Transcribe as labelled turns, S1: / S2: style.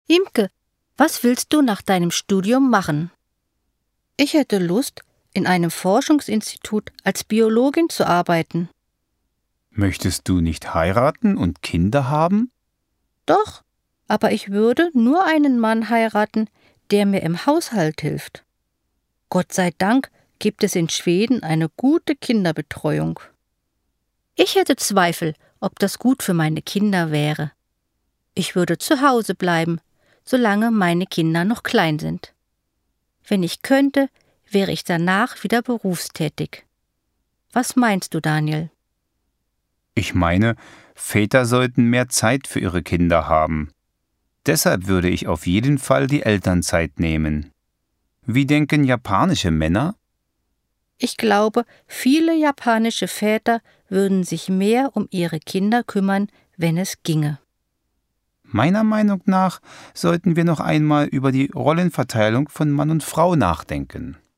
S1: Imke, was willst du nach deinem Studium machen? Ich hätte Lust, in einem Forschungsinstitut als Biologin zu arbeiten.
S2: Möchtest du nicht heiraten und Kinder haben?
S1: Doch, aber ich würde nur einen Mann heiraten, der mir im Haushalt hilft. Gott sei Dank gibt es in Schweden eine gute Kinderbetreuung. Ich hätte Zweifel, ob das gut für meine Kinder wäre. Ich würde zu Hause bleiben, solange meine Kinder noch klein sind. Wenn ich könnte, wäre ich danach wieder berufstätig. Was meinst du, Daniel?
S2: Ich meine, Väter sollten mehr Zeit für ihre Kinder haben. Deshalb würde ich auf jeden Fall die Elternzeit nehmen. Wie denken japanische Männer?
S1: Ich glaube, viele japanische Väter würden sich mehr um ihre Kinder kümmern, wenn es ginge.
S2: Meiner Meinung nach sollten wir noch einmal über die Rollenverteilung von Mann und Frau nachdenken.